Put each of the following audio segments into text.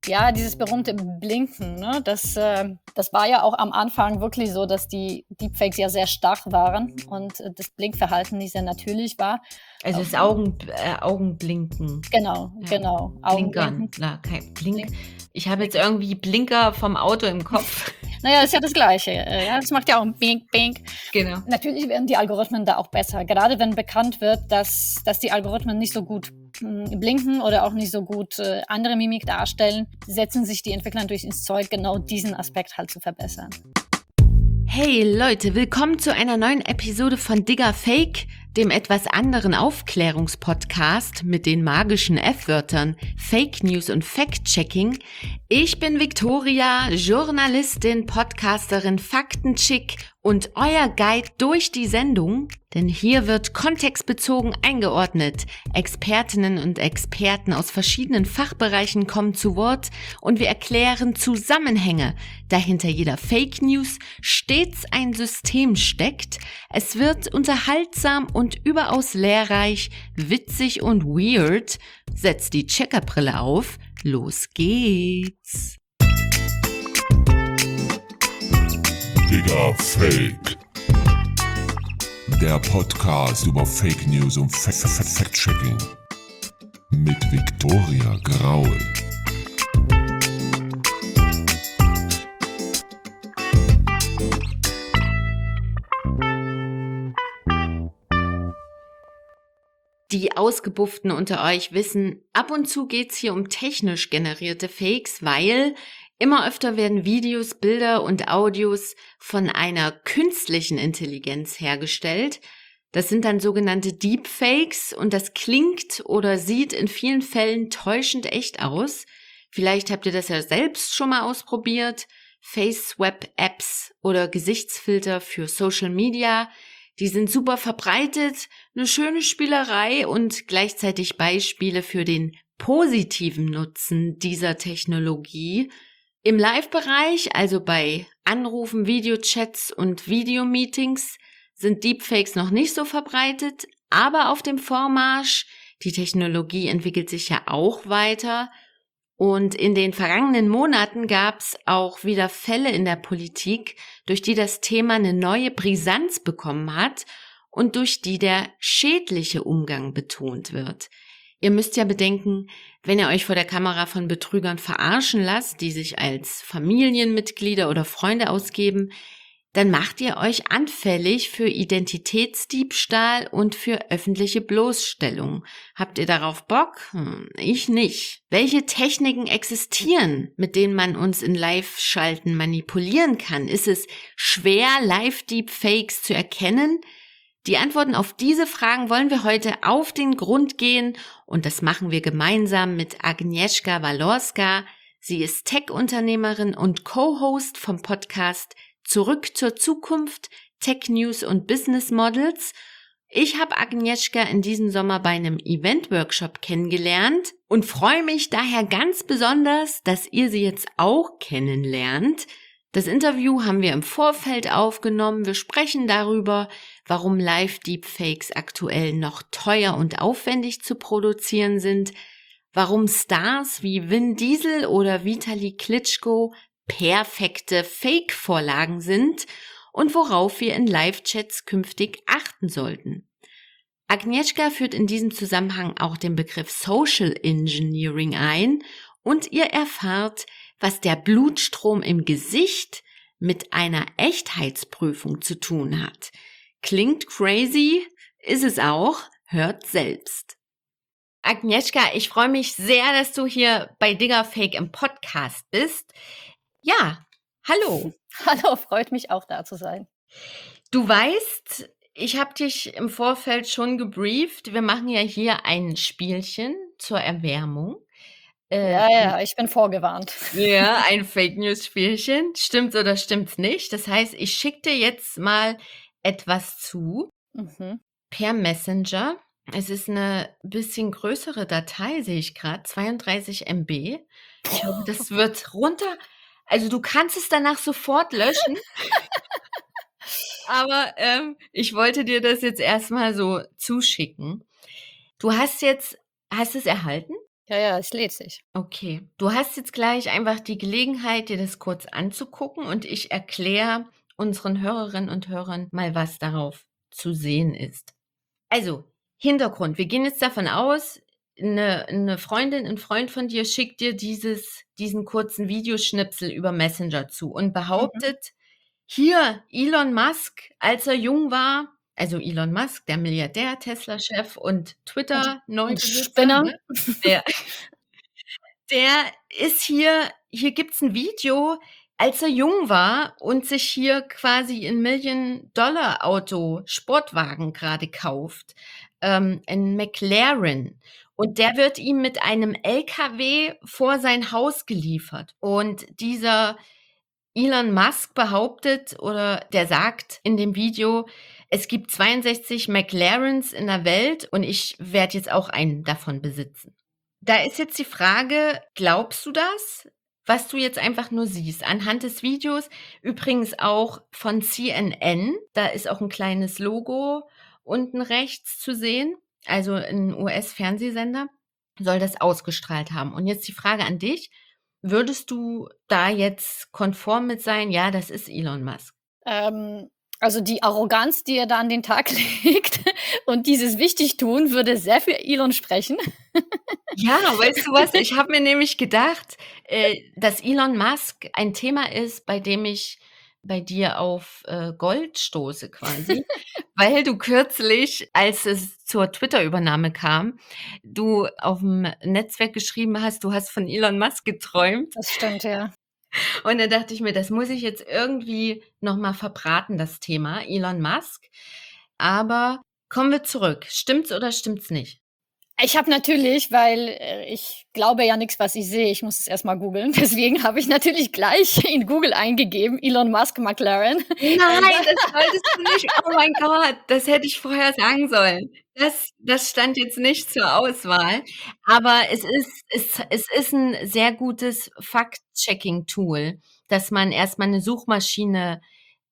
Ja, dieses berühmte Blinken, ne? Das war ja auch am Anfang wirklich so, dass die Deepfakes ja sehr stark waren und das Blinkverhalten nicht sehr natürlich war. Also das Augenblinken. Genau, Ja. genau. Blinkern. Augenblinken. Kein Blink. Ich habe jetzt irgendwie Blinker vom Auto im Kopf. Naja, ist ja das Gleiche. Das macht ja auch ein Bink, Bink. Genau. Natürlich werden die Algorithmen da auch besser. Gerade wenn bekannt wird, dass die Algorithmen nicht so gut blinken oder auch nicht so gut andere Mimik darstellen, setzen sich die Entwickler natürlich ins Zeug, genau diesen Aspekt halt zu verbessern. Hey Leute, willkommen zu einer neuen Episode von Digga Fake, dem etwas anderen Aufklärungspodcast mit den magischen F-Wörtern Fake News und Fact-Checking. Ich bin Victoria, Journalistin, Podcasterin, Faktenchick und euer Guide durch die Sendung, denn hier wird kontextbezogen eingeordnet. Expertinnen und Experten aus verschiedenen Fachbereichen kommen zu Wort und wir erklären Zusammenhänge. Dahinter jeder Fake News stets ein System steckt. Es wird unterhaltsam und überaus lehrreich, witzig und weird. Setzt die Checkerbrille auf, los geht's. Digga Fake. Der Podcast über Fake News und Fact-Checking. Mit Victoria Graul. Die Ausgebufften unter euch wissen, ab und zu geht's hier um technisch generierte Fakes, weil immer öfter werden Videos, Bilder und Audios von einer künstlichen Intelligenz hergestellt. Das sind dann sogenannte Deepfakes und das klingt oder sieht in vielen Fällen täuschend echt aus. Vielleicht habt ihr das ja selbst schon mal ausprobiert. Face-Swap-Apps oder Gesichtsfilter für Social Media, die sind super verbreitet, eine schöne Spielerei und gleichzeitig Beispiele für den positiven Nutzen dieser Technologie. Im Live-Bereich, also bei Anrufen, Videochats und Videomeetings, sind Deepfakes noch nicht so verbreitet, aber auf dem Vormarsch. Die Technologie entwickelt sich ja auch weiter. Und in den vergangenen Monaten gab es auch wieder Fälle in der Politik, durch die das Thema eine neue Brisanz bekommen hat und durch die der schädliche Umgang betont wird. Ihr müsst ja bedenken, wenn ihr euch vor der Kamera von Betrügern verarschen lasst, die sich als Familienmitglieder oder Freunde ausgeben, dann macht ihr euch anfällig für Identitätsdiebstahl und für öffentliche Bloßstellung. Habt ihr darauf Bock? Ich nicht. Welche Techniken existieren, mit denen man uns in Live-Schalten manipulieren kann? Ist es schwer, Live-Deepfakes zu erkennen? Die Antworten auf diese Fragen wollen wir heute auf den Grund gehen und das machen wir gemeinsam mit Agnieszka Walorska. Sie ist Tech-Unternehmerin und Co-Host vom Podcast Zurück zur Zukunft, Tech News und Business Models. Ich habe Agnieszka in diesem Sommer bei einem Event-Workshop kennengelernt und freue mich daher ganz besonders, dass ihr sie jetzt auch kennenlernt. Das Interview haben wir im Vorfeld aufgenommen. Wir sprechen darüber, warum Live-Deepfakes aktuell noch teuer und aufwendig zu produzieren sind, warum Stars wie Vin Diesel oder Vitali Klitschko perfekte Fake-Vorlagen sind und worauf wir in Live-Chats künftig achten sollten. Agnieszka führt in diesem Zusammenhang auch den Begriff Social Engineering ein und ihr erfahrt, was der Blutstrom im Gesicht mit einer Echtheitsprüfung zu tun hat. Klingt crazy, ist es auch, hört selbst. Agnieszka, ich freue mich sehr, dass du hier bei Digga Fake im Podcast bist. Ja, hallo. Hallo, freut mich auch da zu sein. Du weißt, ich habe dich im Vorfeld schon gebrieft. Wir machen ja hier ein Spielchen zur Erwärmung. Ja, ich bin vorgewarnt. Ja, ein Fake-News-Spielchen. Stimmt's oder stimmt's nicht? Das heißt, ich schicke dir jetzt mal etwas zu per Messenger. Es ist eine bisschen größere Datei, sehe ich gerade, 32 MB. Ich hoffe, das wird runter. Also du kannst es danach sofort löschen. Aber ich wollte dir das jetzt erstmal so zuschicken. Hast es erhalten? Ja, es lädt sich. Okay. Du hast jetzt gleich einfach die Gelegenheit, dir das kurz anzugucken und ich erkläre unseren Hörerinnen und Hörern mal, was darauf zu sehen ist. Also, Hintergrund. Wir gehen jetzt davon aus, eine Freundin, ein Freund von dir schickt dir diesen kurzen Videoschnipsel über Messenger zu und behauptet, hier, Elon Musk, als er jung war, also Elon Musk, der Milliardär, Tesla-Chef und Und Twitter-Neubesitzer, Spinner. ne? Der ist hier gibt's ein Video, als er jung war und sich hier quasi ein Million-Dollar-Auto, Sportwagen gerade kauft, 'n McLaren. Und der wird ihm mit einem LKW vor sein Haus geliefert. Und dieser Elon Musk behauptet oder der sagt in dem Video, es gibt 62 McLarens in der Welt und ich werde jetzt auch einen davon besitzen. Da ist jetzt die Frage, glaubst du das, was du jetzt einfach nur siehst? Anhand des Videos, übrigens auch von CNN, da ist auch ein kleines Logo unten rechts zu sehen, also ein US-Fernsehsender, soll das ausgestrahlt haben. Und jetzt die Frage an dich, würdest du da jetzt konform mit sein? Ja, das ist Elon Musk. Also die Arroganz, die er da an den Tag legt und dieses Wichtigtun würde sehr für Elon sprechen. Ja, weißt du was? Ich habe mir nämlich gedacht, dass Elon Musk ein Thema ist, bei dem ich bei dir auf Gold stoße quasi, weil du kürzlich, als es zur Twitter-Übernahme kam, du auf dem Netzwerk geschrieben hast, du hast von Elon Musk geträumt. Das stimmt, ja. Und da dachte ich mir, das muss ich jetzt irgendwie noch mal verbraten, das Thema Elon Musk. Aber kommen wir zurück. Stimmt's oder stimmt's nicht? Ich habe natürlich, weil ich glaube ja nichts, was ich sehe. Ich muss es erst mal googeln. Deswegen habe ich natürlich gleich in Google eingegeben, Elon Musk McLaren. Nein, das wolltest du nicht. Oh mein Gott, das hätte ich vorher sagen sollen. Das stand jetzt nicht zur Auswahl. Aber es ist ein sehr gutes Fact-Checking-Tool, dass man erst mal 'ne Suchmaschine,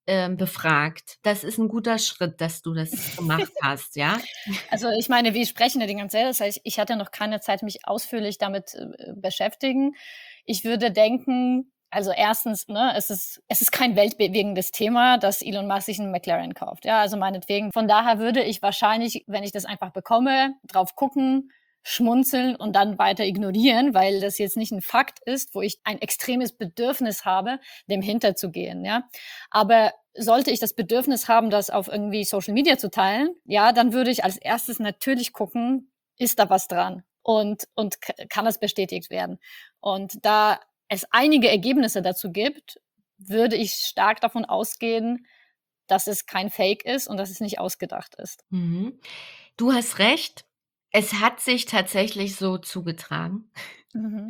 befragt. Das ist ein guter Schritt, dass du das gemacht hast, ja? Also ich meine, wir sprechen ja die ganze Zeit. Das heißt, ich hatte noch keine Zeit, mich ausführlich damit beschäftigen. Ich würde denken, also erstens, ne, es ist kein weltbewegendes Thema, dass Elon Musk sich einen McLaren kauft. Ja, also meinetwegen. Von daher würde ich wahrscheinlich, wenn ich das einfach bekomme, drauf gucken, schmunzeln und dann weiter ignorieren, weil das jetzt nicht ein Fakt ist, wo ich ein extremes Bedürfnis habe, dem hinterzugehen, ja. Aber sollte ich das Bedürfnis haben, das auf irgendwie Social Media zu teilen, ja, dann würde ich als erstes natürlich gucken, ist da was dran und kann das bestätigt werden? Und da es einige Ergebnisse dazu gibt, würde ich stark davon ausgehen, dass es kein Fake ist und dass es nicht ausgedacht ist. Mhm. Du hast recht. Es hat sich tatsächlich so zugetragen. Mhm.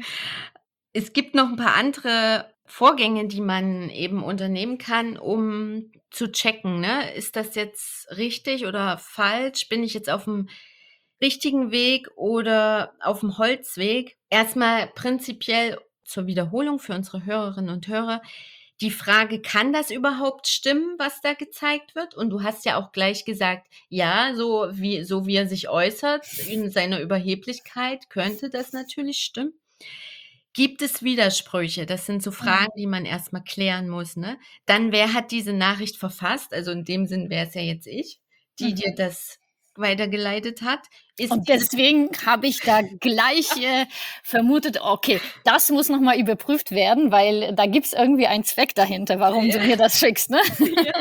Es gibt noch ein paar andere Vorgänge, die man eben unternehmen kann, um zu checken, ne? Ist das jetzt richtig oder falsch? Bin ich jetzt auf dem richtigen Weg oder auf dem Holzweg? Erstmal prinzipiell zur Wiederholung für unsere Hörerinnen und Hörer die Frage, kann das überhaupt stimmen, was da gezeigt wird? Und du hast ja auch gleich gesagt, ja, so wie er sich äußert, in seiner Überheblichkeit, könnte das natürlich stimmen. Gibt es Widersprüche? Das sind so Fragen, die man erst mal klären muss, ne? Dann, wer hat diese Nachricht verfasst? Also, in dem Sinn wäre es ja jetzt ich, die dir das weitergeleitet hat. Und deswegen habe ich da gleich vermutet, okay, das muss noch mal überprüft werden, weil da gibt's irgendwie einen Zweck dahinter, warum du mir das schickst, ne? Ja.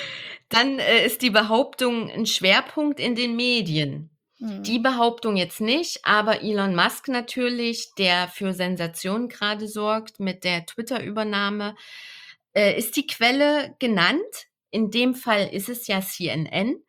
Dann ist die Behauptung ein Schwerpunkt in den Medien. Die Behauptung jetzt nicht, aber Elon Musk natürlich, der für Sensationen gerade sorgt mit der Twitter-Übernahme. Ist die Quelle genannt? In dem Fall ist es ja CNN.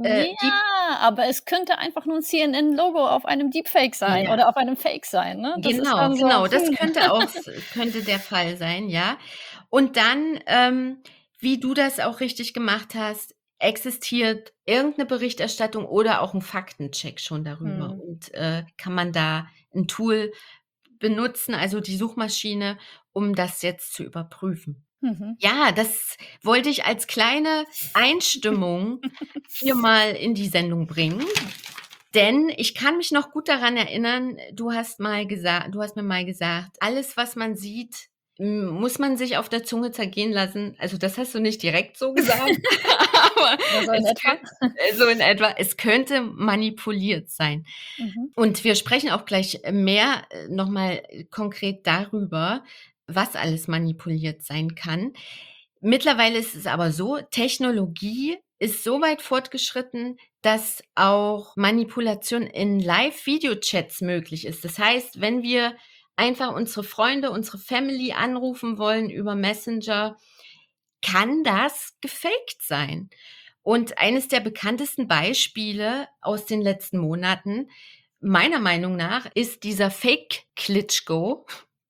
Ja, aber es könnte einfach nur ein CNN-Logo auf einem Deepfake sein Ja. oder auf einem Fake sein, ne? Das ist dann so, Genau, das könnte der Fall sein, ja. Und dann, wie du das auch richtig gemacht hast, existiert irgendeine Berichterstattung oder auch ein Faktencheck schon darüber und, kann man da ein Tool benutzen, also die Suchmaschine, um das jetzt zu überprüfen. Mhm. Ja, das wollte ich als kleine Einstimmung hier mal in die Sendung bringen. Denn ich kann mich noch gut daran erinnern, du hast mir mal gesagt, alles, was man sieht, muss man sich auf der Zunge zergehen lassen. Also das hast du nicht direkt so gesagt, aber So in etwa. so in etwa, es könnte manipuliert sein. Mhm. Und wir sprechen auch gleich mehr nochmal konkret darüber, was alles manipuliert sein kann. Mittlerweile ist es aber so, Technologie ist so weit fortgeschritten, dass auch Manipulation in Live-Video-Chats möglich ist. Das heißt, wenn wir einfach unsere Freunde, unsere Family anrufen wollen über Messenger, kann das gefaked sein. Und eines der bekanntesten Beispiele aus den letzten Monaten, meiner Meinung nach, ist dieser Fake-Klitschko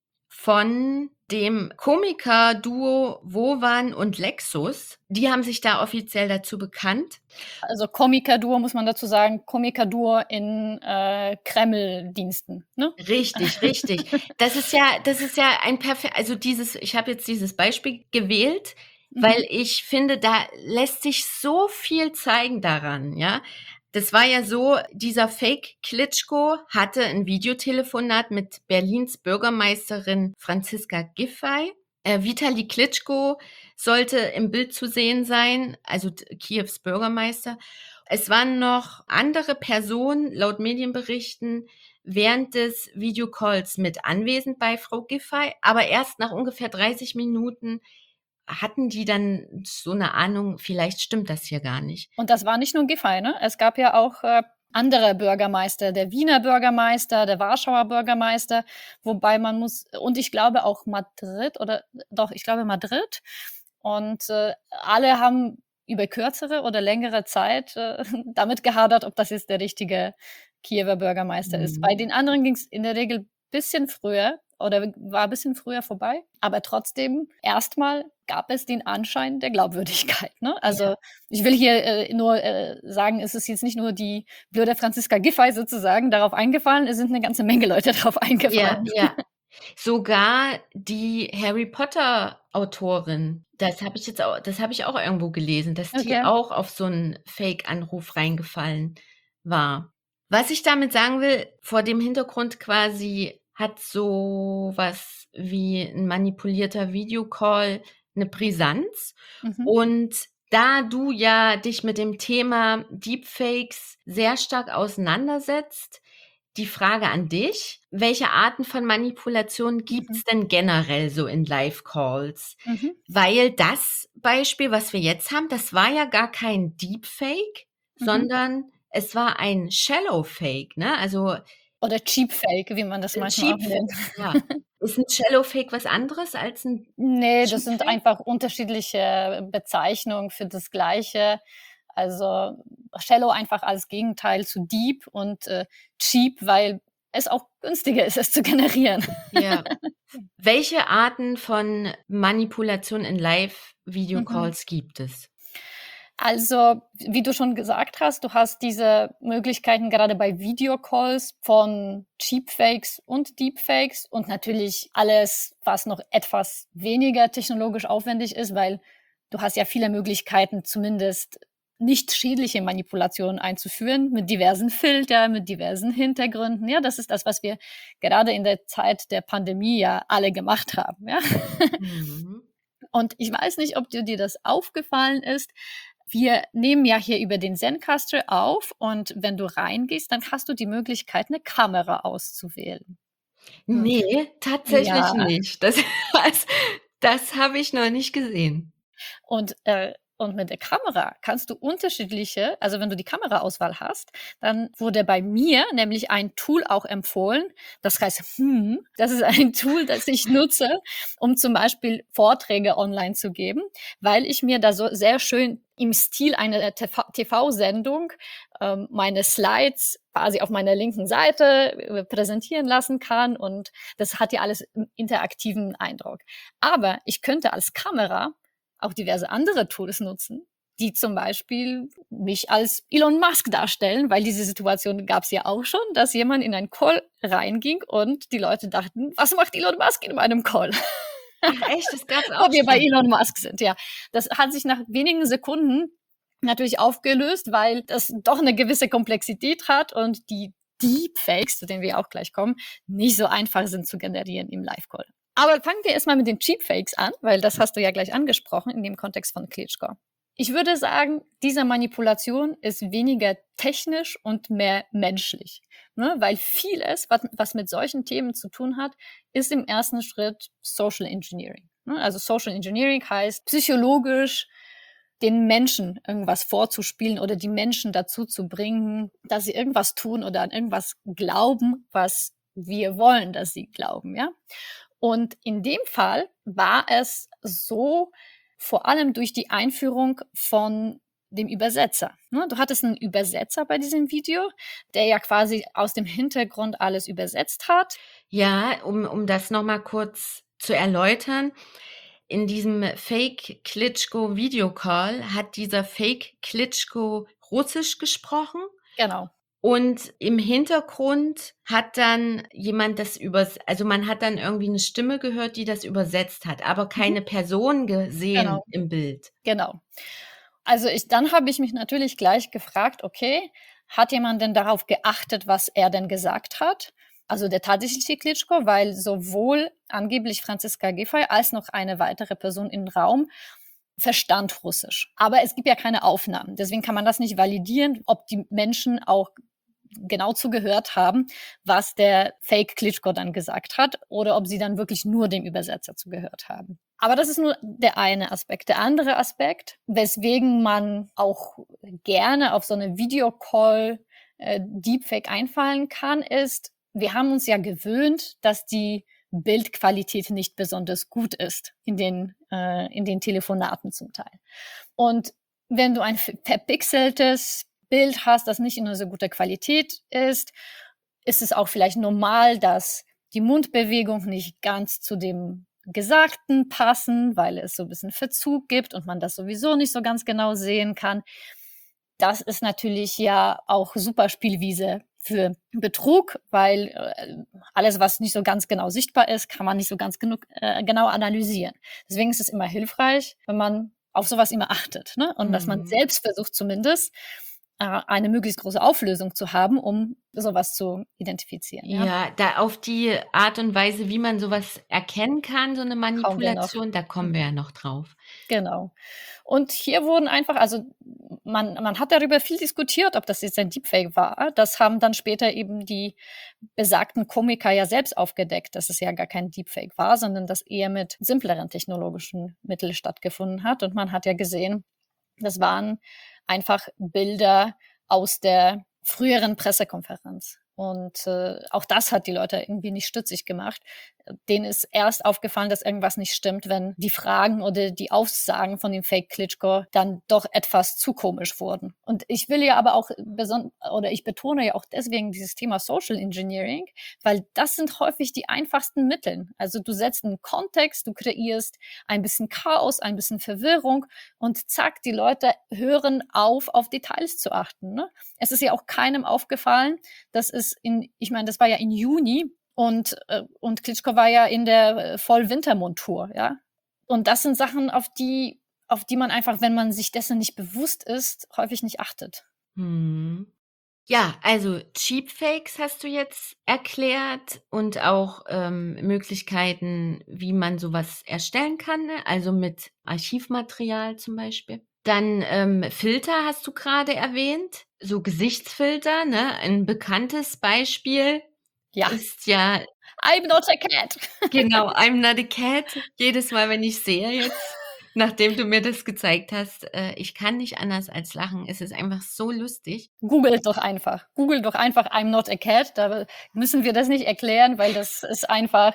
von dem Komiker-Duo Wovan und Lexus. Die haben sich da offiziell dazu bekannt. Also Komiker-Duo, muss man dazu sagen, Komiker-Duo in Kreml-Diensten, ne? Richtig, richtig. Das ist ja ein perfekt, also ich habe jetzt dieses Beispiel gewählt, weil ich finde, da lässt sich so viel zeigen daran, ja. Das war ja so, dieser Fake-Klitschko hatte ein Videotelefonat mit Berlins Bürgermeisterin Franziska Giffey. Vitali Klitschko sollte im Bild zu sehen sein, also Kiews Bürgermeister. Es waren noch andere Personen, laut Medienberichten, während des Videocalls mit anwesend bei Frau Giffey, aber erst nach ungefähr 30 Minuten hatten die dann so eine Ahnung, vielleicht stimmt das hier gar nicht. Und das war nicht nur Giffey, ne? Es gab ja auch andere Bürgermeister, der Wiener Bürgermeister, der Warschauer Bürgermeister, wobei man muss, und ich glaube auch Madrid, Madrid. Und alle haben über kürzere oder längere Zeit damit gehadert, ob das jetzt der richtige Kiewer Bürgermeister ist. Bei den anderen ging es in der Regel bisschen früher oder war ein bisschen früher vorbei, aber trotzdem erstmal gab es den Anschein der Glaubwürdigkeit. Ne? Also ich will hier nur sagen, es ist jetzt nicht nur die blöde Franziska Giffey sozusagen darauf eingefallen, es sind eine ganze Menge Leute darauf eingefallen. Ja. Sogar die Harry Potter Autorin, das habe ich auch irgendwo gelesen, dass die auch auf so einen Fake-Anruf reingefallen war. Was ich damit sagen will, vor dem Hintergrund quasi hat so was wie ein manipulierter Videocall eine Brisanz. Und da du ja dich mit dem Thema Deepfakes sehr stark auseinandersetzt, die Frage an dich, welche Arten von Manipulation gibt es denn generell so in Live-Calls? Weil das Beispiel, was wir jetzt haben, das war ja gar kein Deepfake, sondern es war ein Shallow Fake, ne? Also oder Cheap Fake, wie man das manchmal auch nennt. Ja. Ist ein Shallow Fake was anderes als ein Nee, das sind einfach unterschiedliche Bezeichnungen für das Gleiche. Also Shallow einfach als Gegenteil zu Deep und Cheap, weil es auch günstiger ist, es zu generieren. Ja. Welche Arten von Manipulation in Live-Video-Calls gibt es? Also, wie du schon gesagt hast, du hast diese Möglichkeiten gerade bei Videocalls von Cheapfakes und Deepfakes und natürlich alles, was noch etwas weniger technologisch aufwendig ist, weil du hast ja viele Möglichkeiten, zumindest nicht schädliche Manipulationen einzuführen, mit diversen Filtern, mit diversen Hintergründen. Ja, das ist das, was wir gerade in der Zeit der Pandemie ja alle gemacht haben. Ja? Und ich weiß nicht, ob dir das aufgefallen ist. Wir nehmen ja hier über den Zencastr auf und wenn du reingehst, dann hast du die Möglichkeit, eine Kamera auszuwählen. Nee, tatsächlich nicht. Das habe ich noch nicht gesehen. Und mit der Kamera kannst du unterschiedliche, also wenn du die Kameraauswahl hast, dann wurde bei mir nämlich ein Tool auch empfohlen. Das heißt, das ist ein Tool, das ich nutze, um zum Beispiel Vorträge online zu geben, weil ich mir da so sehr schön im Stil einer TV-Sendung meine Slides quasi auf meiner linken Seite präsentieren lassen kann und das hat ja alles einen interaktiven Eindruck. Aber ich könnte als Kamera auch diverse andere Tools nutzen, die zum Beispiel mich als Elon Musk darstellen, weil diese Situation gab es ja auch schon, dass jemand in einen Call reinging und die Leute dachten, was macht Elon Musk in meinem Call? Ach echt, das gab's auch. Ob wir bei Elon Musk sind, ja. Das hat sich nach wenigen Sekunden natürlich aufgelöst, weil das doch eine gewisse Komplexität hat und die Deepfakes, zu denen wir auch gleich kommen, nicht so einfach sind zu generieren im Live-Call. Aber fangen wir erstmal mit den Cheapfakes an, weil das hast du ja gleich angesprochen in dem Kontext von Klitschko. Ich würde sagen, diese Manipulation ist weniger technisch und mehr menschlich, ne? Weil vieles, was mit solchen Themen zu tun hat, ist im ersten Schritt Social Engineering. Ne? Also Social Engineering heißt psychologisch den Menschen irgendwas vorzuspielen oder die Menschen dazu zu bringen, dass sie irgendwas tun oder an irgendwas glauben, was wir wollen, dass sie glauben, ja. Und in dem Fall war es so, vor allem durch die Einführung von dem Übersetzer. Ne? Du hattest einen Übersetzer bei diesem Video, der ja quasi aus dem Hintergrund alles übersetzt hat. Ja, um das nochmal kurz zu erläutern. In diesem Fake Klitschko Videocall hat dieser Fake Klitschko Russisch gesprochen. Genau. Und im Hintergrund hat dann jemand also man hat dann irgendwie eine Stimme gehört, die das übersetzt hat, aber keine Person gesehen Genau. im Bild. Genau. Also dann habe ich mich natürlich gleich gefragt, okay, hat jemand denn darauf geachtet, was er denn gesagt hat? Also der tatsächliche Klitschko, weil sowohl angeblich Franziska Giffey als noch eine weitere Person im Raum verstand Russisch. Aber es gibt ja keine Aufnahmen. Deswegen kann man das nicht validieren, ob die Menschen auch genau zugehört haben, was der Fake Klitschko dann gesagt hat oder ob sie dann wirklich nur dem Übersetzer zugehört haben. Aber das ist nur der eine Aspekt. Der andere Aspekt, weswegen man auch gerne auf so eine Videocall Deepfake einfallen kann, ist, wir haben uns ja gewöhnt, dass die Bildqualität nicht besonders gut ist in den Telefonaten zum Teil. Und wenn du ein verpixeltes Bild hast, das nicht in einer so guter Qualität ist es auch vielleicht normal, dass die Mundbewegung nicht ganz zu dem Gesagten passen, weil es so ein bisschen Verzug gibt und man das sowieso nicht so ganz genau sehen kann. Das ist natürlich ja auch super Spielwiese für Betrug, weil alles, was nicht so ganz genau sichtbar ist, kann man nicht so ganz genau analysieren. Deswegen ist es immer hilfreich, wenn man auf sowas immer achtet, ne? Und dass man selbst versucht zumindest, eine möglichst große Auflösung zu haben, um sowas zu identifizieren. Ja, da auf die Art und Weise, wie man sowas erkennen kann, so eine Manipulation, da kommen wir ja noch drauf. Genau. Und hier wurden einfach, also man hat darüber viel diskutiert, ob das jetzt ein Deepfake war. Das haben dann später eben die besagten Komiker ja selbst aufgedeckt, dass es ja gar kein Deepfake war, sondern dass eher mit simpleren technologischen Mitteln stattgefunden hat. Und man hat ja gesehen, das waren einfach Bilder aus der früheren Pressekonferenz. Und auch das hat die Leute irgendwie nicht stutzig gemacht. Denen ist erst aufgefallen, dass irgendwas nicht stimmt, wenn die Fragen oder die Aussagen von dem Fake Klitschko dann doch etwas zu komisch wurden. Und ich will ja aber auch ich betone ja auch deswegen dieses Thema Social Engineering, weil das sind häufig die einfachsten Mittel. Also du setzt einen Kontext, du kreierst ein bisschen Chaos, ein bisschen Verwirrung und zack, die Leute hören auf Details zu achten. Ne? Es ist ja auch keinem aufgefallen, dass es das war ja in Juni, und Klitschko war ja in der Vollwintermontur, ja. Und das sind Sachen, auf die man einfach, wenn man sich dessen nicht bewusst ist, häufig nicht achtet. Ja, also Cheapfakes hast du jetzt erklärt und auch Möglichkeiten, wie man sowas erstellen kann, ne? Also mit Archivmaterial zum Beispiel. Dann Filter hast du gerade erwähnt, so Gesichtsfilter, ne? Ein bekanntes Beispiel ist ja I'm not a cat. Genau, I'm not a cat. Jedes Mal, wenn ich sehe jetzt, nachdem du mir das gezeigt hast, ich kann nicht anders als lachen. Es ist einfach so lustig. Google doch einfach I'm not a cat. Da müssen wir das nicht erklären, weil das ist einfach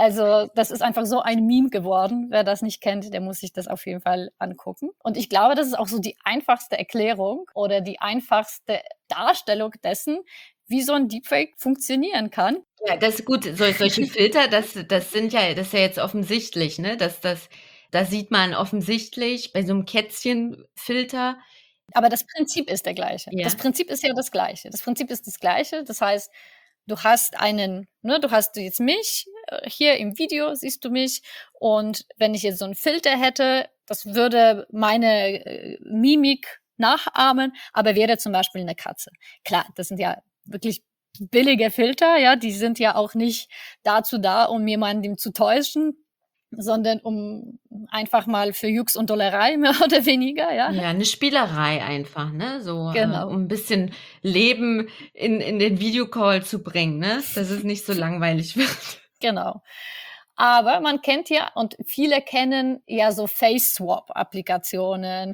so ein Meme geworden. Wer das nicht kennt, der muss sich das auf jeden Fall angucken. Und ich glaube, das ist auch so die einfachste Erklärung oder die einfachste Darstellung dessen, wie so ein Deepfake funktionieren kann. Ja, das ist gut. Solche Filter, das ist ja jetzt offensichtlich, ne? Da sieht man offensichtlich bei so einem Kätzchenfilter. Aber das Prinzip ist der gleiche. Ja. Das Prinzip ist ja das Gleiche. Das heißt, du hast du hast jetzt mich, hier im Video siehst du mich, und wenn ich jetzt so einen Filter hätte, das würde meine Mimik nachahmen, aber wäre zum Beispiel eine Katze. Klar, das sind ja wirklich billige Filter, ja, die sind ja auch nicht dazu da, um jemanden zu täuschen, sondern um einfach mal für Jux und Dollerei mehr oder weniger, ja. Ja, 'ne Spielerei einfach, ne? So, Genau, um 'n bisschen Leben in den Videocall zu bringen, ne? Dass es nicht so langweilig wird. genau. Aber man kennt ja und viele kennen ja so Face-Swap-Applikationen.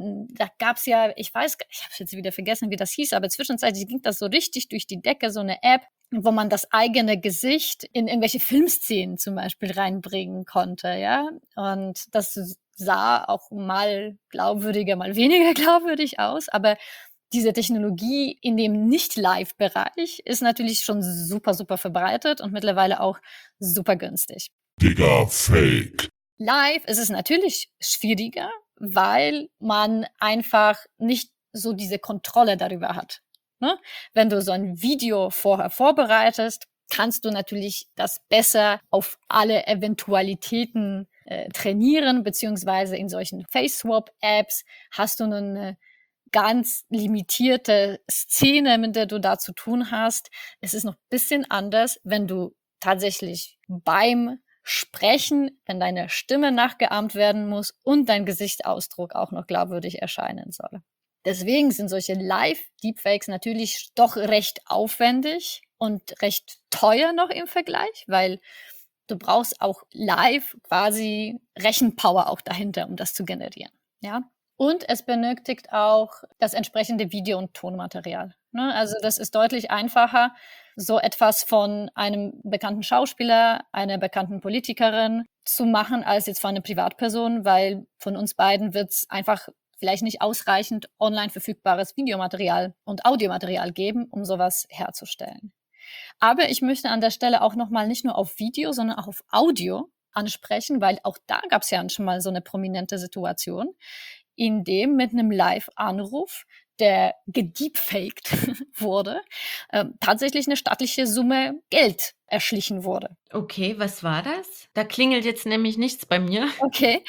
Da gab's ja, ich weiß, ich habe jetzt wieder vergessen, wie das hieß, aber zwischenzeitlich ging das so richtig durch die Decke, so eine App, wo man das eigene Gesicht in irgendwelche Filmszenen zum Beispiel reinbringen konnte, ja. Und das sah auch mal glaubwürdiger, mal weniger glaubwürdig aus, aber diese Technologie in dem Nicht-Live-Bereich ist natürlich schon super, super verbreitet und mittlerweile auch super günstig. Digga, Fake. Live ist es natürlich schwieriger, weil man einfach nicht so diese Kontrolle darüber hat. Ne? Wenn du so ein Video vorher vorbereitest, kannst du natürlich das besser auf alle Eventualitäten trainieren, beziehungsweise in solchen Face-Swap-Apps hast du eine ganz limitierte Szene, mit der du da zu tun hast. Es ist noch ein bisschen anders, wenn du tatsächlich beim Sprechen, wenn deine Stimme nachgeahmt werden muss und dein Gesichtsausdruck auch noch glaubwürdig erscheinen soll. Deswegen sind solche Live-Deepfakes natürlich doch recht aufwendig und recht teuer noch im Vergleich, weil du brauchst auch live quasi Rechenpower auch dahinter, um das zu generieren. Ja. Und es benötigt auch das entsprechende Video- und Tonmaterial. Ne? Also das ist deutlich einfacher, so etwas von einem bekannten Schauspieler, einer bekannten Politikerin zu machen, als jetzt von einer Privatperson, weil von uns beiden wird es einfach vielleicht nicht ausreichend online verfügbares Videomaterial und Audiomaterial geben, um sowas herzustellen. Aber ich möchte an der Stelle auch nochmal nicht nur auf Video, sondern auch auf Audio ansprechen, weil auch da gab es ja schon mal so eine prominente Situation, in dem mit einem Live-Anruf, der gedeepfaked wurde, tatsächlich eine stattliche Summe Geld erschlichen wurde. Okay, was war das? Da klingelt jetzt nämlich nichts bei mir. Okay,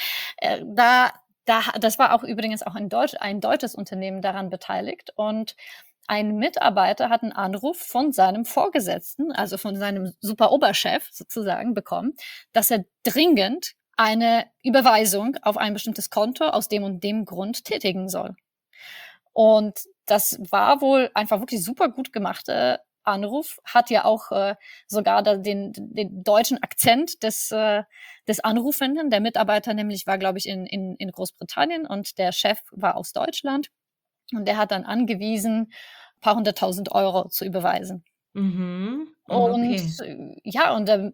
das war auch übrigens auch ein deutsches Unternehmen daran beteiligt und ein Mitarbeiter hat einen Anruf von seinem Vorgesetzten, also von seinem Superoberchef sozusagen bekommen, dass er dringend eine Überweisung auf ein bestimmtes Konto aus dem und dem Grund tätigen soll. Und das war wohl einfach wirklich super gut gemachter Anruf, hat ja auch sogar den deutschen Akzent des Anrufenden. Der Mitarbeiter nämlich war, glaube ich, in Großbritannien und der Chef war aus Deutschland. Und der hat dann angewiesen, ein paar 100.000 Euro zu überweisen. Mhm. Und Okay. ja, und ne,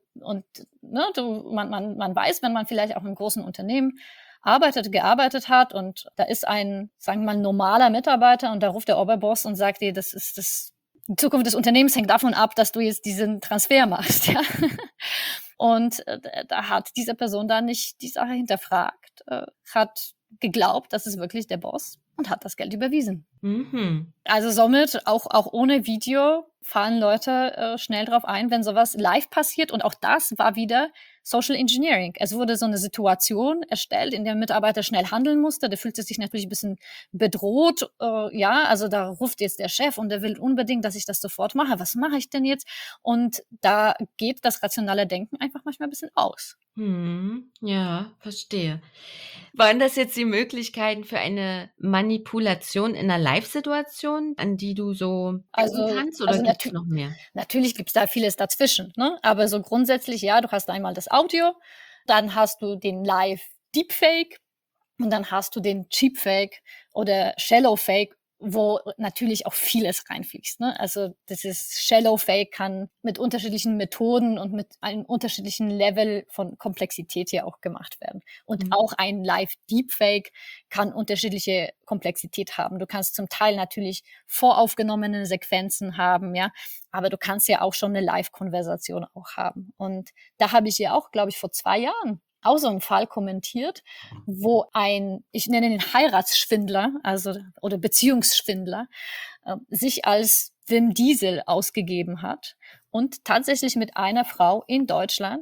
man weiß, wenn man vielleicht auch in einem großen Unternehmen gearbeitet hat und da ist ein, sagen wir mal, normaler Mitarbeiter und da ruft der Oberboss und sagt dir, die Zukunft des Unternehmens hängt davon ab, dass du jetzt diesen Transfer machst, ja. Und da hat diese Person dann nicht die Sache hinterfragt, hat geglaubt, das ist wirklich der Boss und hat das Geld überwiesen. Mhm. Also somit, auch ohne Video, fallen Leute schnell drauf ein, wenn sowas live passiert. Und auch das war wieder Social Engineering. Es wurde so eine Situation erstellt, in der ein Mitarbeiter schnell handeln musste. Der fühlte sich natürlich ein bisschen bedroht. Ja, also da ruft jetzt der Chef und der will unbedingt, dass ich das sofort mache. Was mache ich denn jetzt? Und da geht das rationale Denken einfach manchmal ein bisschen aus. Ja, verstehe. Waren das jetzt die Möglichkeiten für eine Manipulation in 'ner Live-Situation, an die du so denken Also, kannst, oder also gibt's noch mehr? natürlich gibt's da vieles dazwischen, ne? Aber so grundsätzlich, ja, du hast einmal das Audio, dann hast du den Live-Deepfake und dann hast du den Cheapfake oder Shallowfake, wo natürlich auch vieles reinfließt, ne? Also, dieses Shallowfake kann mit unterschiedlichen Methoden und mit einem unterschiedlichen Level von Komplexität hier auch gemacht werden. Und Mhm. auch ein Live-Deepfake kann unterschiedliche Komplexität haben. Du kannst zum Teil natürlich voraufgenommene Sequenzen haben, ja, aber du kannst ja auch schon eine Live-Konversation auch haben. Und da habe ich ja auch, glaube ich, vor 2 Jahren auch so einen Fall kommentiert, wo ich nenne ihn Heiratsschwindler, also oder Beziehungsschwindler, sich als Vin Diesel ausgegeben hat und tatsächlich mit einer Frau in Deutschland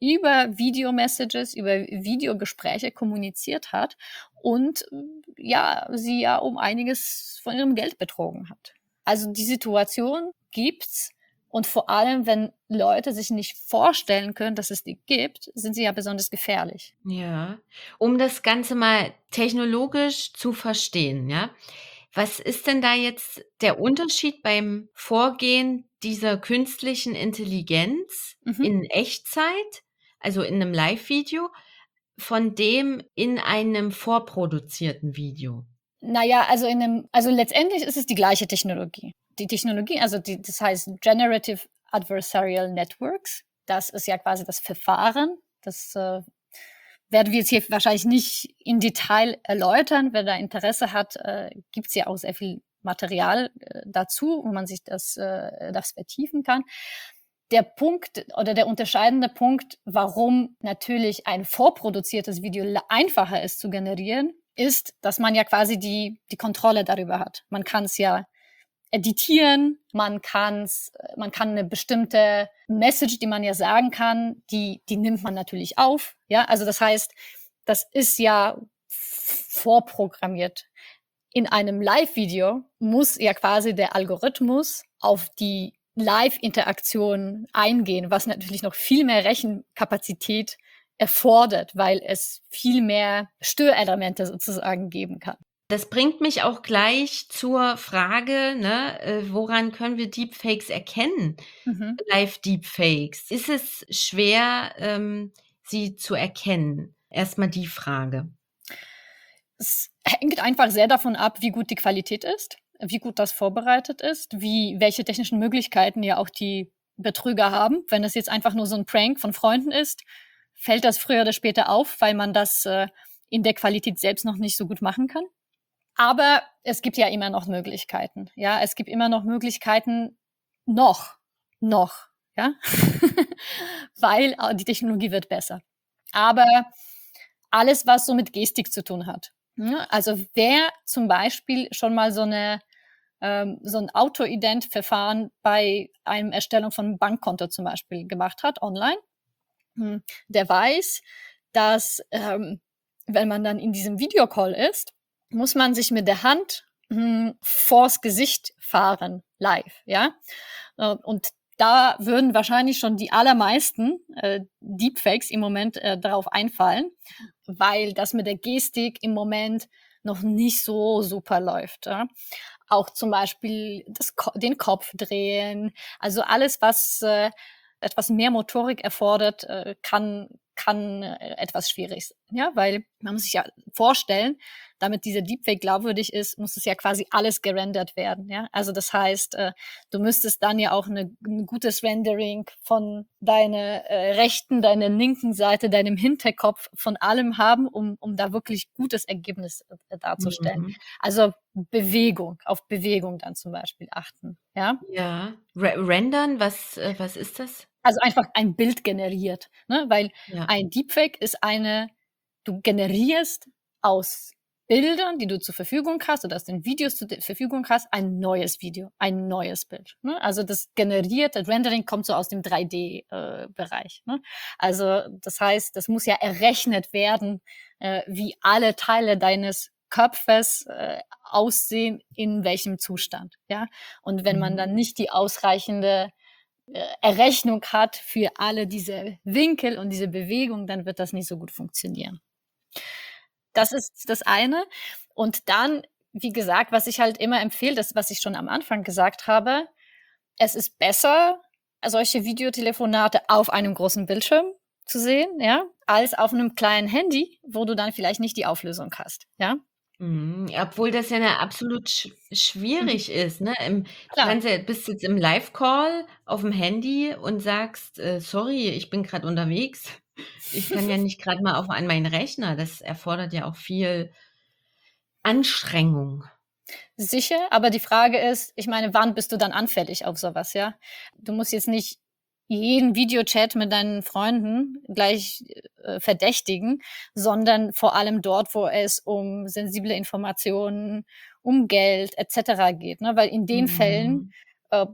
über Video-Messages, über Videogespräche kommuniziert hat und ja, sie ja um einiges von ihrem Geld betrogen hat. Also die Situation gibt's. Und vor allem, wenn Leute sich nicht vorstellen können, dass es die gibt, sind sie ja besonders gefährlich. Ja. Um das Ganze mal technologisch zu verstehen, ja. Was ist denn da jetzt der Unterschied beim Vorgehen dieser künstlichen Intelligenz Mhm. in Echtzeit, also in einem Live-Video, von dem in einem vorproduzierten Video? Naja, also letztendlich ist es die gleiche Technologie. Die Technologie, das heißt Generative Adversarial Networks. Das ist ja quasi das Verfahren. Das werden wir jetzt hier wahrscheinlich nicht in Detail erläutern. Wer da Interesse hat, gibt es ja auch sehr viel Material dazu, wo man sich das vertiefen kann. Der Punkt oder der unterscheidende Punkt, warum natürlich ein vorproduziertes Video einfacher ist zu generieren, ist, dass man ja quasi die Kontrolle darüber hat. Man kann es ja editieren, man kann eine bestimmte Message, die man ja sagen kann, die nimmt man natürlich auf. Ja, also das heißt, das ist ja vorprogrammiert. In einem Live-Video muss ja quasi der Algorithmus auf die Live-Interaktion eingehen, was natürlich noch viel mehr Rechenkapazität erfordert, weil es viel mehr Störelemente sozusagen geben kann. Das bringt mich auch gleich zur Frage, ne, woran können wir Deepfakes erkennen? Mhm. Live-Deepfakes. Ist es schwer, sie zu erkennen? Erst mal die Frage. Es hängt einfach sehr davon ab, wie gut die Qualität ist, wie gut das vorbereitet ist, welche technischen Möglichkeiten ja auch die Betrüger haben. Wenn es jetzt einfach nur so ein Prank von Freunden ist, fällt das früher oder später auf, weil man das in der Qualität selbst noch nicht so gut machen kann. Aber es gibt ja immer noch Möglichkeiten. Ja, es gibt immer noch Möglichkeiten, noch, ja, weil die Technologie wird besser. Aber alles, was so mit Gestik zu tun hat. Ja, also wer zum Beispiel schon mal so ein Auto-Ident-Verfahren bei einem Erstellung von einem Bankkonto zum Beispiel gemacht hat, online, der weiß, dass wenn man dann in diesem Videocall ist, muss man sich mit der Hand vors Gesicht fahren, live, ja. Und da würden wahrscheinlich schon die allermeisten Deepfakes im Moment darauf einfallen, weil das mit der Gestik im Moment noch nicht so super läuft. Ja? Auch zum Beispiel den Kopf drehen, also alles, was etwas mehr Motorik erfordert, kann etwas schwierig sein, ja, weil man muss sich ja vorstellen, damit dieser Deepfake glaubwürdig ist, muss es ja quasi alles gerendert werden, ja. Also das heißt, du müsstest dann ja auch ein gutes Rendering von deiner rechten, deiner linken Seite, deinem Hinterkopf, von allem haben, um da wirklich gutes Ergebnis darzustellen. Mhm. Also auf Bewegung dann zum Beispiel achten, ja. Ja. Rendern, was ist das? Also einfach ein Bild generiert, ne? Weil Ja. ein Deepfake ist du generierst aus Bildern, die du zur Verfügung hast oder aus den Videos zur Verfügung hast, ein neues Video, ein neues Bild. Ne? Also das Rendering kommt so aus dem 3D-Bereich. Ne? Also das heißt, das muss ja errechnet werden, wie alle Teile deines Köpfes aussehen, in welchem Zustand. Ja? Und wenn man dann nicht die ausreichende Errechnung hat für alle diese Winkel und diese Bewegung, dann wird das nicht so gut funktionieren. Das ist das eine. Und dann, wie gesagt, was ich halt immer empfehle, das, was ich schon am Anfang gesagt habe, es ist besser, solche Videotelefonate auf einem großen Bildschirm zu sehen, ja, als auf einem kleinen Handy, wo du dann vielleicht nicht die Auflösung hast, ja. Obwohl das ja absolut schwierig ist, ne? Klar. Bist jetzt im Live-Call auf dem Handy und sagst: „Sorry, ich bin gerade unterwegs. Ich kann ja nicht gerade mal an meinen Rechner." Das erfordert ja auch viel Anstrengung. Sicher, aber die Frage ist, ich meine, wann bist du dann anfällig auf sowas, ja? Du musst jetzt nicht jeden Videochat mit deinen Freunden gleich verdächtigen, sondern vor allem dort, wo es um sensible Informationen, um Geld etc. geht, ne? Weil in den Fällen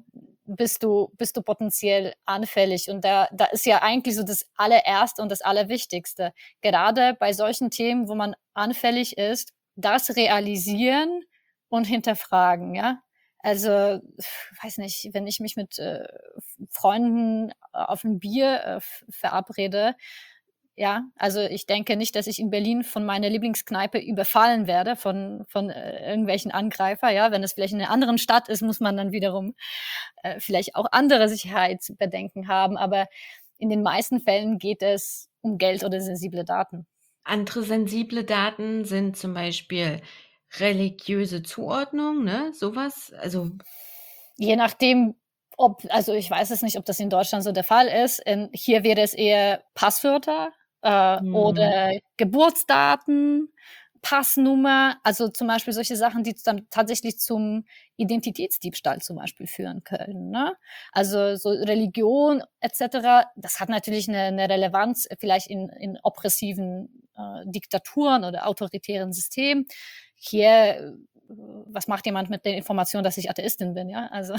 bist du potenziell anfällig. Und da ist ja eigentlich so das Allererste und das Allerwichtigste. Gerade bei solchen Themen, wo man anfällig ist, das realisieren und hinterfragen, ja. Also, weiß nicht, wenn ich mich mit Freunden auf ein Bier verabrede, ja, also ich denke nicht, dass ich in Berlin von meiner Lieblingskneipe überfallen werde von irgendwelchen Angreifer. Ja, wenn es vielleicht in einer anderen Stadt ist, muss man dann wiederum vielleicht auch andere Sicherheitsbedenken haben. Aber in den meisten Fällen geht es um Geld oder sensible Daten. Andere sensible Daten sind zum Beispiel religiöse Zuordnung, ne? Sowas. Also, Je nachdem, also ich weiß es nicht, ob das in Deutschland so der Fall ist. Hier wäre es eher Passwörter hm, oder Geburtsdaten, Passnummer, also zum Beispiel solche Sachen, die dann tatsächlich zum Identitätsdiebstahl zum Beispiel führen können. Ne? Also so Religion etc., das hat natürlich eine Relevanz vielleicht in oppressiven Diktaturen oder autoritären Systemen. Hier, was macht jemand mit der Information, dass ich Atheistin bin? Ja, also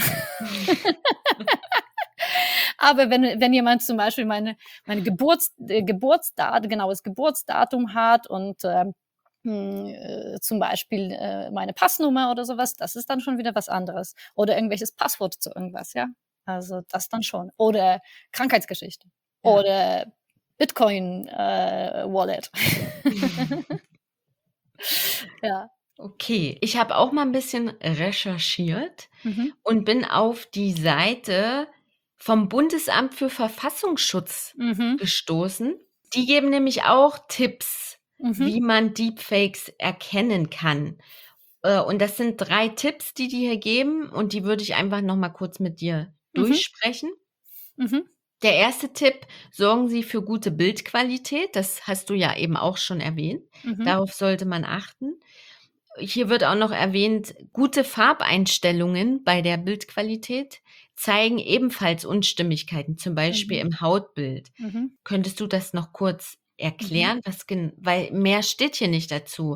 aber wenn jemand zum Beispiel meine genaues Geburtsdatum hat und zum Beispiel meine Passnummer oder sowas, das ist dann schon wieder was anderes. Oder irgendwelches Passwort zu irgendwas, ja. Also das dann schon. Oder Krankheitsgeschichte. ja. Oder Bitcoin Wallet. Ja. Okay, ich habe auch mal ein bisschen recherchiert Mhm. und bin auf die Seite vom Bundesamt für Verfassungsschutz Mhm. gestoßen. Die geben nämlich auch Tipps, Mhm. wie man Deepfakes erkennen kann. Und das sind 3 Tipps, die hier geben und die würde ich einfach noch mal kurz mit dir Mhm. durchsprechen. Mhm. Der erste Tipp: Sorgen Sie für gute Bildqualität. Das hast du ja eben auch schon erwähnt. Mhm. Darauf sollte man achten. Hier wird auch noch erwähnt, gute Farbeinstellungen bei der Bildqualität zeigen ebenfalls Unstimmigkeiten, zum Beispiel Mhm. im Hautbild. Mhm. Könntest du das noch kurz Mhm. erklären, weil mehr steht hier nicht dazu.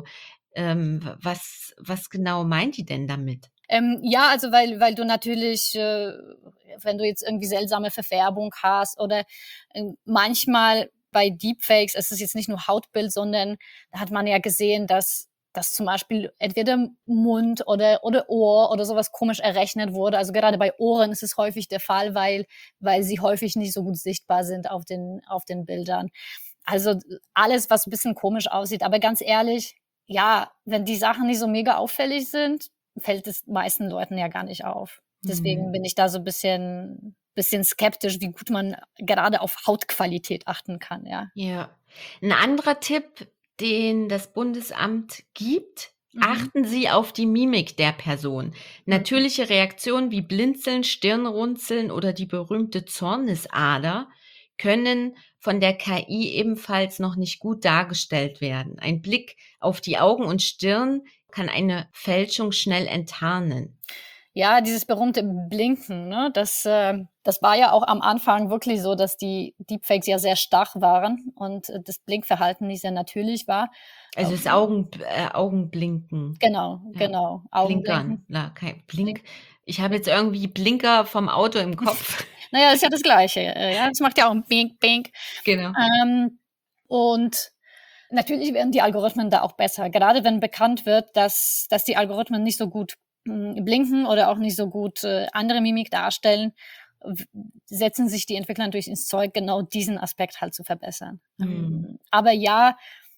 Was genau meint die denn damit? Ja, also weil du natürlich, wenn du jetzt irgendwie seltsame Verfärbung hast oder manchmal bei Deepfakes ist es jetzt nicht nur Hautbild, sondern da hat man ja gesehen, dass zum Beispiel entweder Mund oder Ohr oder sowas komisch errechnet wurde. Also gerade bei Ohren ist es häufig der Fall, weil sie häufig nicht so gut sichtbar sind auf den Bildern. Also alles, was ein bisschen komisch aussieht. Aber ganz ehrlich, ja, wenn die Sachen nicht so mega auffällig sind, fällt es meisten Leuten ja gar nicht auf. Deswegen Mhm. bin ich da so bisschen skeptisch, wie gut man gerade auf Hautqualität achten kann, ja. Ja. 'N anderer Tipp, den das Bundesamt gibt: Mhm. Achten Sie auf die Mimik der Person. Mhm. Natürliche Reaktionen wie Blinzeln, Stirnrunzeln oder die berühmte Zornesader können von der KI ebenfalls noch nicht gut dargestellt werden. Ein Blick auf die Augen und Stirn kann eine Fälschung schnell enttarnen. Ja, dieses berühmte Blinken, ne, das war ja auch am Anfang wirklich so, dass die Deepfakes ja sehr stark waren und das Blinkverhalten nicht sehr natürlich war. Also, das Ähm, Augenblinken. genau, Ja. genau, Blinkern, Augenblinken, la kei Blink Blink ich habe jetzt irgendwie Blinker vom Auto im Kopf. na ja, ist ja das Gleiche, ja. Das macht ja auch 'n Bink, Bink. Genau. Ähm, und natürlich werden die Algorithmen da auch besser. Gerade wenn bekannt wird, dass die Algorithmen nicht so gut blinken oder auch nicht so gut andere Mimik darstellen, w setzen sich die Entwickler natürlich ins Zeug, genau diesen Aspekt halt zu verbessern. Mhm. Aber ja,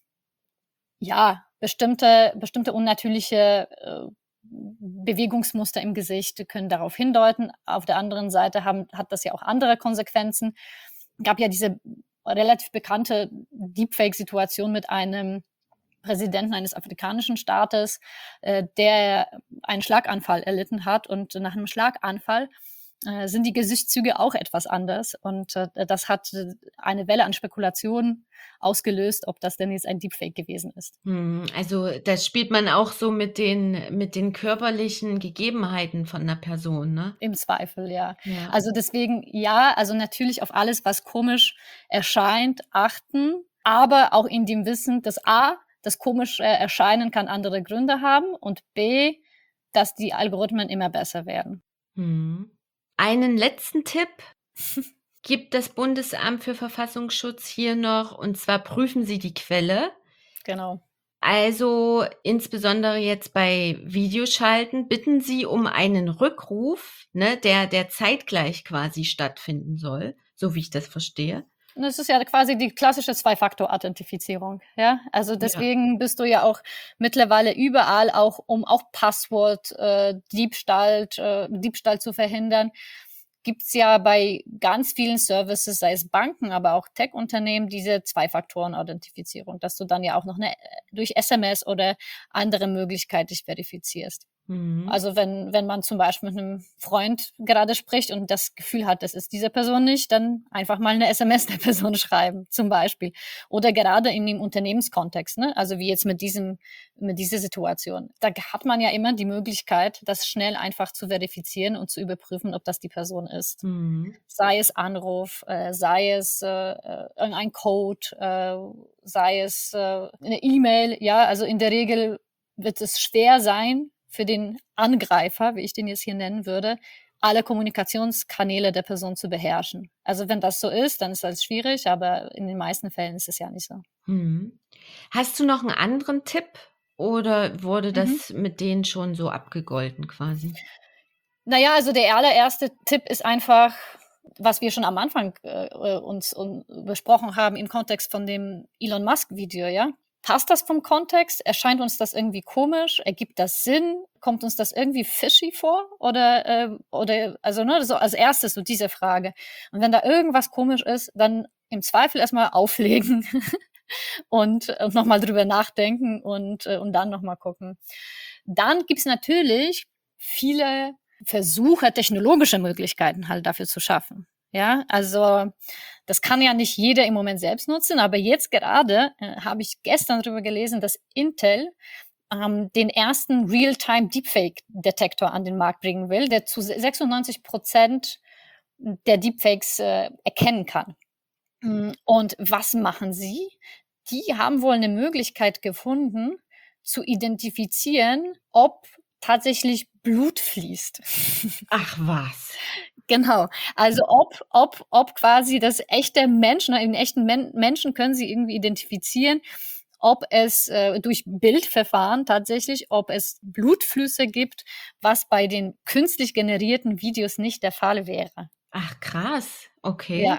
ja, bestimmte unnatürliche Bewegungsmuster im Gesicht können darauf hindeuten. Auf der anderen Seite hat das ja auch andere Konsequenzen. Gab ja diese relativ bekannte Deepfake-Situation mit einem Präsidenten eines afrikanischen Staates, der einen Schlaganfall erlitten hat. Und nach einem Schlaganfall sind die Gesichtszüge auch etwas anders. Und das hat eine Welle an Spekulationen ausgelöst, ob das denn jetzt ein Deepfake gewesen ist. Mhm. Also, da spielt man auch so mit den körperlichen Gegebenheiten von 'ner Person, ne? Im Zweifel, ja. Ja. Also deswegen ja, also natürlich auf alles, was komisch erscheint, achten, aber auch in dem Wissen, dass A, das komische Erscheinen kann andere Gründe haben und B, dass die Algorithmen immer besser werden. Mhm. Einen letzten Tipp gibt das Bundesamt für Verfassungsschutz hier noch, und zwar prüfen Sie die Quelle. Genau. Also insbesondere jetzt bei Videoschalten bitten Sie um einen Rückruf, ne, der zeitgleich quasi stattfinden soll, so wie ich das verstehe. Und das ist ja quasi die klassische Zwei-Faktor-Authentifizierung, ja. Also Ja. deswegen bist du ja auch mittlerweile überall auch, um auch Passwort, Diebstahl zu verhindern, gibt's ja bei ganz vielen Services, sei es Banken, aber auch Tech-Unternehmen, diese Zwei-Faktoren-Authentifizierung, dass du dann ja auch noch durch SMS oder andere Möglichkeit dich verifizierst. Mhm. Also wenn man zum Beispiel mit einem Freund gerade spricht und das Gefühl hat, das ist diese Person nicht, dann einfach mal eine SMS der Person schreiben, zum Beispiel. Oder gerade in dem Unternehmenskontext, ne? Also wie jetzt mit dieser Situation. Da hat man ja immer die Möglichkeit, das schnell einfach zu verifizieren und zu überprüfen, ob das die Person ist. Mhm. Sei es Anruf, sei es ein Code, sei es eine E-Mail. Ja, also in der Regel wird es schwer sein für den Angreifer, wie ich den jetzt hier nennen würde, alle Kommunikationskanäle der Person zu beherrschen. Also wenn das so ist, dann ist das schwierig, aber in den meisten Fällen ist es ja nicht so. Mhm. Hast du noch einen anderen Tipp oder wurde Mhm. das mit denen schon so abgegolten quasi? Naja, also der allererste Tipp ist einfach, was wir schon am Anfang besprochen haben im Kontext von dem Elon Musk-Video, ja. Passt das vom Kontext? Erscheint uns das irgendwie komisch? Ergibt das Sinn? Kommt uns das irgendwie fishy vor? Oder also ne, so als erstes so diese Frage. Und wenn da irgendwas komisch ist, dann im Zweifel erstmal auflegen und nochmal drüber nachdenken und dann nochmal gucken. Dann gibt's natürlich viele Versuche, technologische Möglichkeiten halt dafür zu schaffen. Ja, also das kann ja nicht jeder im Moment selbst nutzen, aber jetzt gerade habe ich gestern darüber gelesen, dass Intel den ersten Real-Time Deepfake-Detektor an den Markt bringen will, der zu 96% der Deepfakes erkennen kann. Und was machen sie? Die haben wohl eine Möglichkeit gefunden, zu identifizieren, ob tatsächlich Blut fließt. Ach was. Genau. Also ob quasi das echte Mensch, ne, einen echten Menschen können sie irgendwie identifizieren, ob es durch Bildverfahren tatsächlich, ob es Blutflüsse gibt, was bei den künstlich generierten Videos nicht der Fall wäre. Ach krass, okay. Ja.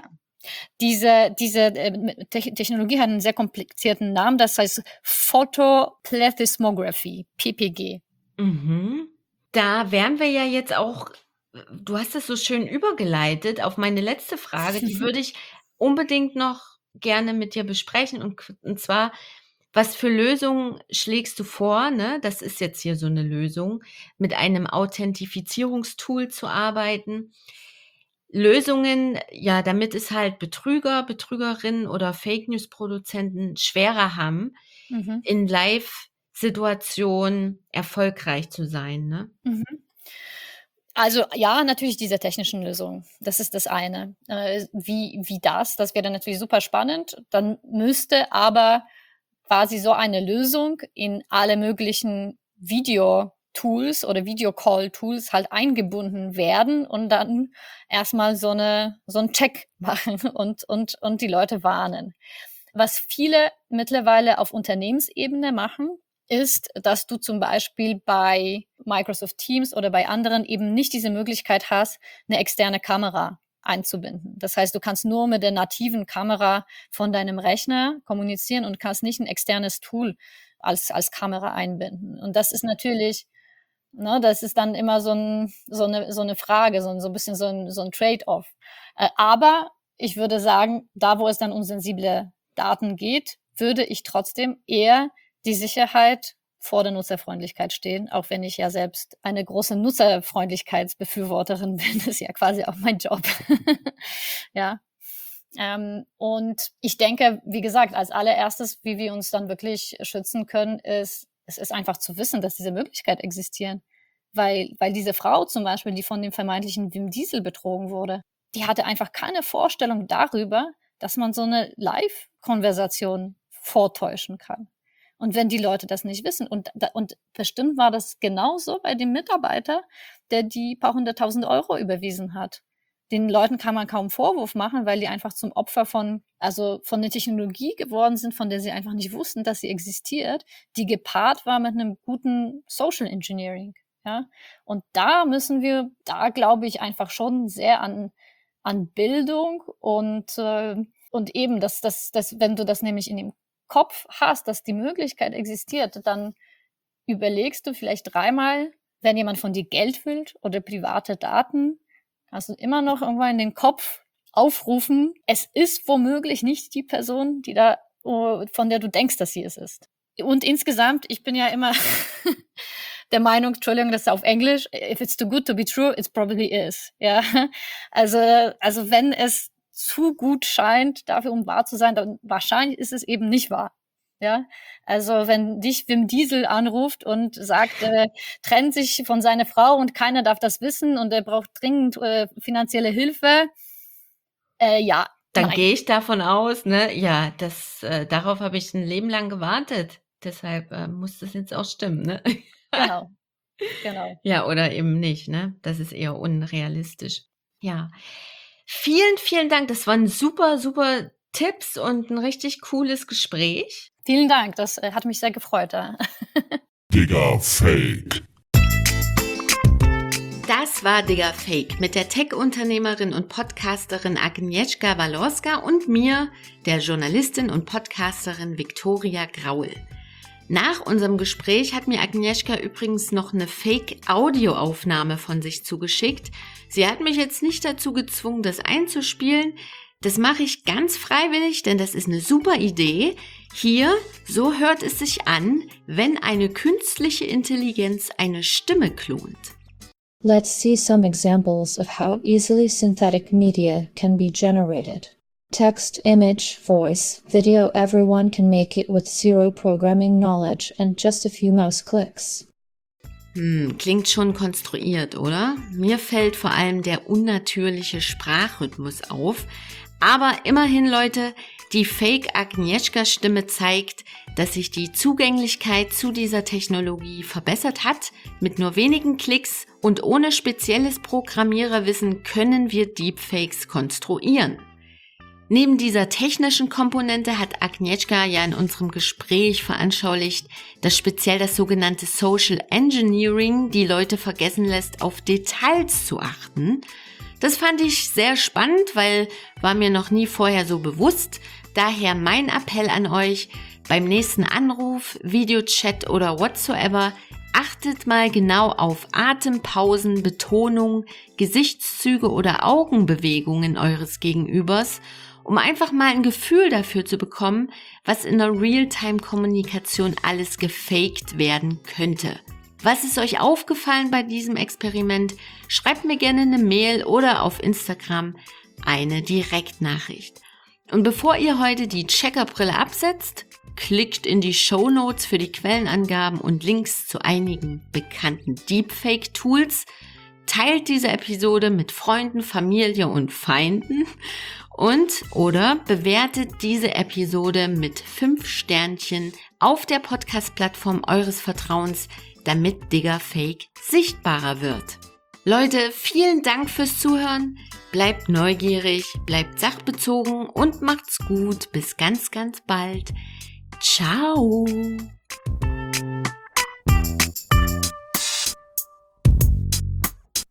Diese Technologie hat einen sehr komplizierten Namen, das heißt Photoplethysmography, PPG. Mhm. Da wären wir ja jetzt auch, du hast es so schön übergeleitet auf meine letzte Frage, die würde ich unbedingt noch gerne mit dir besprechen, und zwar, was für Lösungen schlägst du vor, ne? Das ist jetzt hier so eine Lösung, mit einem Authentifizierungstool zu arbeiten. Lösungen, ja, damit es halt Betrüger, Betrügerinnen oder Fake-News-Produzenten schwerer haben, Mhm. in Live-Situationen erfolgreich zu sein, ne? Mhm. Also ja, natürlich diese technischen Lösungen. Das ist das eine. Wie das wäre natürlich super spannend. Dann müsste aber quasi so eine Lösung in alle möglichen Video-Tools oder Video-Call-Tools halt eingebunden werden und dann erstmal so einen Check machen und die Leute warnen. Was viele mittlerweile auf Unternehmensebene machen, ist, dass du zum Beispiel bei Microsoft Teams oder bei anderen eben nicht diese Möglichkeit hast, eine externe Kamera einzubinden. Das heißt, du kannst nur mit der nativen Kamera von deinem Rechner kommunizieren und kannst nicht ein externes Tool als Kamera einbinden. Und das ist natürlich, ne, das ist dann immer so eine Frage, so ein bisschen so ein Trade-off. Aber ich würde sagen, da wo es dann um sensible Daten geht, würde ich trotzdem eher die Sicherheit vor der Nutzerfreundlichkeit stehen, auch wenn ich ja selbst eine große Nutzerfreundlichkeitsbefürworterin bin. Das ist ja quasi auch mein Job. Ja. Und ich denke, wie gesagt, als allererstes, wie wir uns dann wirklich schützen können, es ist einfach zu wissen, dass diese Möglichkeit existieren. Weil diese Frau zum Beispiel, die von dem vermeintlichen Wim Diesel betrogen wurde, die hatte einfach keine Vorstellung darüber, dass man so eine Live-Konversation vortäuschen kann. Und wenn die Leute das nicht wissen, und bestimmt war das genauso bei dem Mitarbeiter, der die paar 100.000 Euro überwiesen hat. Den Leuten kann man kaum Vorwurf machen, weil die einfach zum Opfer von der Technologie geworden sind, von der sie einfach nicht wussten, dass sie existiert, die gepaart war mit einem guten Social Engineering. Ja? Und da glaube ich einfach schon sehr an Bildung und eben, dass wenn du das nämlich in dem Kopf hast, dass die Möglichkeit existiert, dann überlegst du vielleicht dreimal, wenn jemand von dir Geld will oder private Daten, kannst du immer noch irgendwann in den Kopf aufrufen, es ist womöglich nicht die Person, von der du denkst, dass sie es ist. Und insgesamt, ich bin ja immer der Meinung, Entschuldigung, das ist auf Englisch, if it's too good to be true, it probably is. Ja, also wenn es zu gut scheint, dafür um wahr zu sein, dann wahrscheinlich ist es eben nicht wahr. Ja, also wenn dich Wim Diesel anruft und sagt, trennt sich von seiner Frau und keiner darf das wissen und er braucht dringend finanzielle Hilfe, ja. Dann gehe ich davon aus, ne, ja, darauf habe ich ein Leben lang gewartet. Deshalb muss das jetzt auch stimmen, ne? Genau. Ja, oder eben nicht, ne? Das ist eher unrealistisch. Ja. Vielen, vielen Dank. Das waren super, super Tipps und ein richtig cooles Gespräch. Vielen Dank. Das hat mich sehr gefreut. Digga Fake. Das war Digga Fake mit der Tech-Unternehmerin und Podcasterin Agnieszka Walorska und mir, der Journalistin und Podcasterin Viktoria Graul. Nach unserem Gespräch hat mir Agnieszka übrigens noch eine Fake-Audioaufnahme von sich zugeschickt. Sie hat mich jetzt nicht dazu gezwungen, das einzuspielen. Das mache ich ganz freiwillig, denn das ist eine super Idee. Hier, so hört es sich an, wenn eine künstliche Intelligenz eine Stimme klont. Let's see some examples of how easily synthetic media can be generated. Text, image, voice, video, everyone can make it with zero programming knowledge and just a few mouse clicks. Klingt schon konstruiert, oder? Mir fällt vor allem der unnatürliche Sprachrhythmus auf. Aber immerhin, Leute, die Fake-Agnieszka-Stimme zeigt, dass sich die Zugänglichkeit zu dieser Technologie verbessert hat. Mit nur wenigen Klicks und ohne spezielles Programmiererwissen können wir Deepfakes konstruieren. Neben dieser technischen Komponente hat Agnieszka ja in unserem Gespräch veranschaulicht, dass speziell das sogenannte Social Engineering die Leute vergessen lässt, auf Details zu achten. Das fand ich sehr spannend, weil war mir noch nie vorher so bewusst. Daher mein Appell an euch, beim nächsten Anruf, Videochat oder whatsoever, achtet mal genau auf Atempausen, Betonung, Gesichtszüge oder Augenbewegungen eures Gegenübers, um einfach mal ein Gefühl dafür zu bekommen, was in der Realtime-Kommunikation alles gefaked werden könnte. Was ist euch aufgefallen bei diesem Experiment? Schreibt mir gerne eine Mail oder auf Instagram eine Direktnachricht. Und bevor ihr heute die Checkerbrille absetzt, klickt in die Shownotes für die Quellenangaben und Links zu einigen bekannten Deepfake-Tools, teilt diese Episode mit Freunden, Familie und Feinden oder bewertet diese Episode mit 5 Sternchen auf der Podcast-Plattform eures Vertrauens, damit Digga Fake sichtbarer wird. Leute, vielen Dank fürs Zuhören. Bleibt neugierig, bleibt sachbezogen und macht's gut. Bis ganz, ganz bald. Ciao.